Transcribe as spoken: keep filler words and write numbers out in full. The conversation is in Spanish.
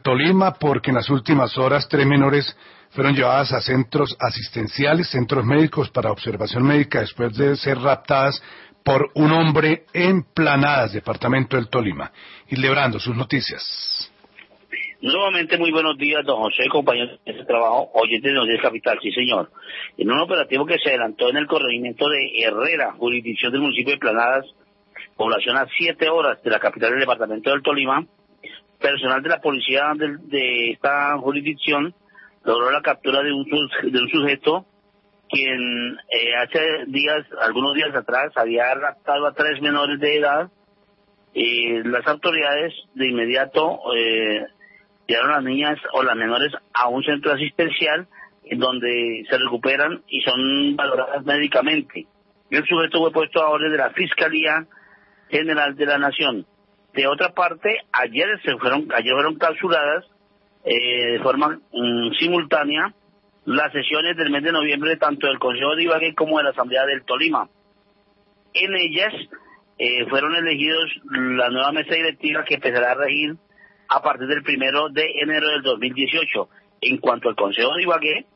Tolima, porque en las últimas horas tres menores fueron llevadas a centros asistenciales, centros médicos para observación médica después de ser raptadas por un hombre en Planadas, departamento del Tolima. Y Lebrando, sus noticias. Nuevamente, muy buenos días, don José, compañeros de trabajo, oyentes de Noticias Capital, sí señor. En un operativo que se adelantó en el corregimiento de Herrera, jurisdicción del municipio de Planadas, población a siete horas de la capital del departamento del Tolima, personal de la policía de, de esta jurisdicción logró la captura de un, de un sujeto quien eh, hace días, algunos días atrás, había raptado a tres menores de edad. Y las autoridades de inmediato eh, llevaron a las niñas o las menores a un centro asistencial en donde se recuperan y son valoradas médicamente. Y el sujeto fue puesto a orden de la Fiscalía General de la Nación. De otra parte, ayer se fueron, ayer fueron clausuradas eh, de forma um, simultánea las sesiones del mes de noviembre tanto del Consejo de Ibagué como de la Asamblea del Tolima. En ellas eh, fueron elegidos la nueva mesa directiva que empezará a regir a partir del primero de enero del dos mil dieciocho. En cuanto al Consejo de Ibagué,